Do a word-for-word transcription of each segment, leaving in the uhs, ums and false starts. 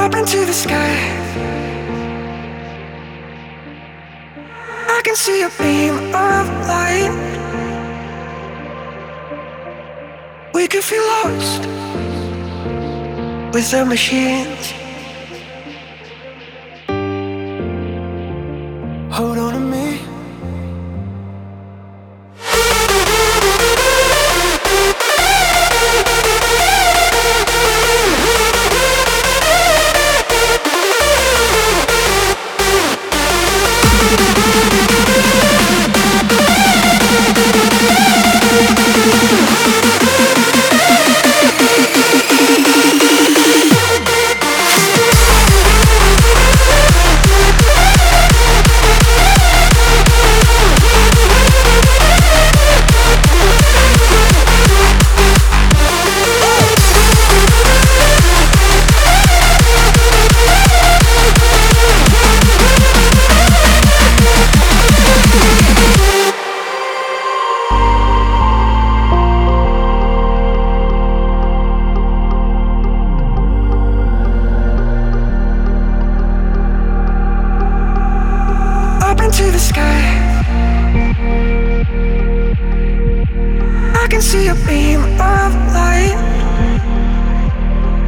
Up into the sky, I can see a beam of light. We could feel lost with the machines. Hold on to me. To the sky, I can see a beam of light.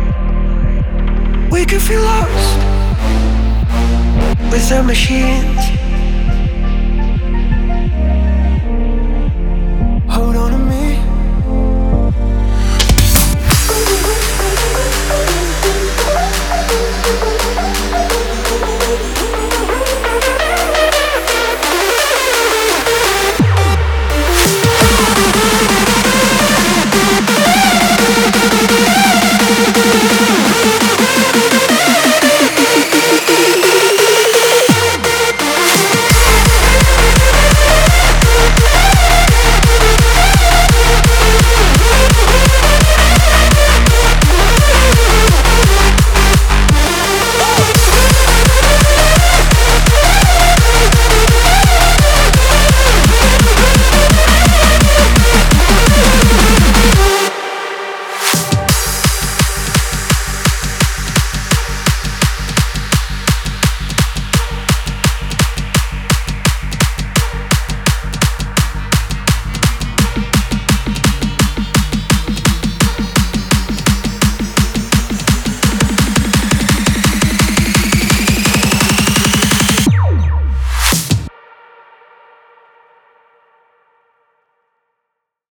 We could feel lost with the machines.